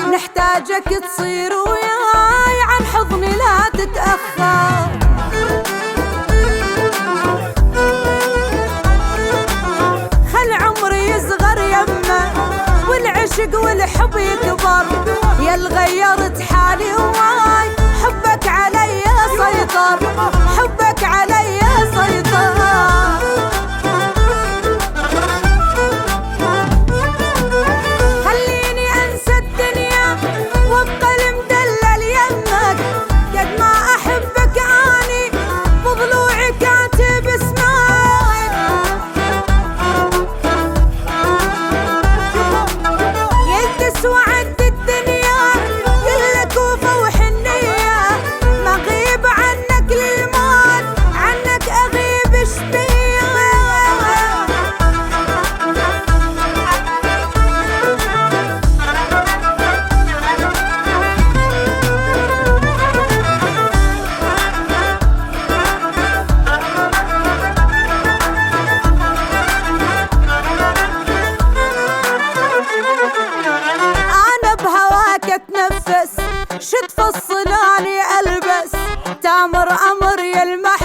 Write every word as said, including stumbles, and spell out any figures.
نحتاجك تصير وياي، عن حضني لا تتأخر. خل عمري يصغر يمه والعشق والحب يكبر، يا اللي غيرت حالي هواي حبك علي سيطر، حبك علي سيطر. خليني انسى الدنيا وابقى المدلل يمك، قد ما احبك اني بضلوعي كاتب اسمك. يا تسوى عد الدنيا كلك وفا وحنية، ما غيب عنك للموت عنك اغيب شبيه. أنا بهواك أتنفس، شو تفصلاني ألبس، تامر أمر يلمح